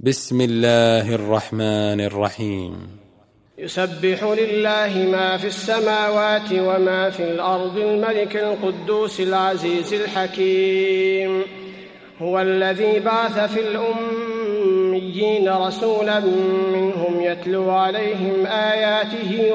بسم الله الرحمن الرحيم. يسبح لله ما في السماوات وما في الأرض الملك القدوس العزيز الحكيم. هو الذي بعث في الأميين رسولا منهم يتلو عليهم آياته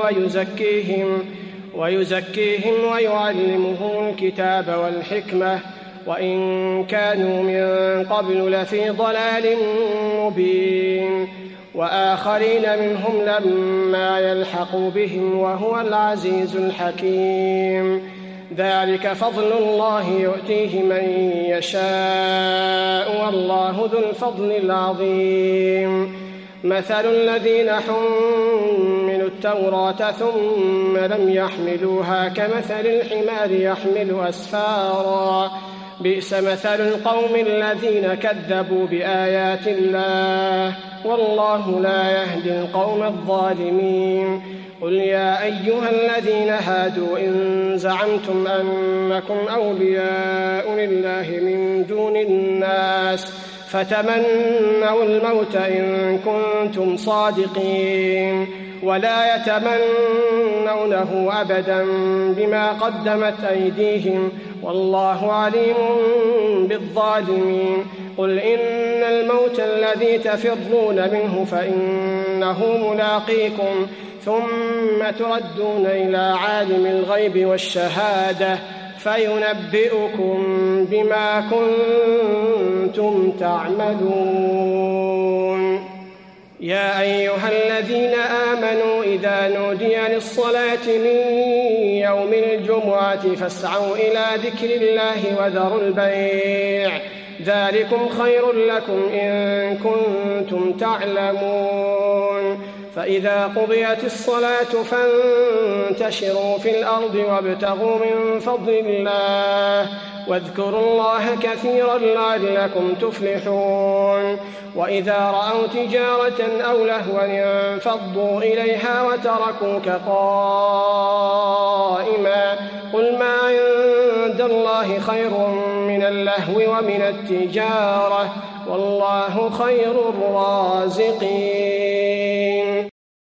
ويزكيهم ويعلمهم الكتاب والحكمة وإن كانوا من قبل لفي ضلال مبين، وآخرين منهم لما يلحقوا بهم وهو العزيز الحكيم. ذلك فضل الله يؤتيه من يشاء والله ذو الفضل العظيم. مثل الذين حملوا التوراة ثم لم يحملوها كمثل الحمار يحمل أسفارا، بئس مثل القوم الذين كذبوا بآيات الله والله لا يهدي القوم الظالمين. قل يا أيها الذين هادوا إن زعمتم أنكم أولياء لله من دون الناس فتمنوا الموت إن كنتم صادقين، ولا يتمنونه أبدا بما قدمت أيديهم والله عليم بالظالمين. قل إن الموت الذي تفرون منه فإنه ملاقيكم ثم تردون إلى عالم الغيب والشهادة فينبئكم بما كنتم تعملون. يا أيها الذين آمنوا إذا نودي للصلاة من يوم الجمعة فاسعوا إلى ذكر الله وذروا البيع، ذلكم خير لكم إن كنتم تعلمون. فإذا قضيت الصلاة فانتشروا في الأرض وابتغوا من فضل الله واذكروا الله كثيرا لعلكم تفلحون. وإذا رأوا تجارة أو لهوا انفضوا إليها وتركوك قائما، قل ما عند الله خير من اللهو ومن التجارة والله خير الرازقين.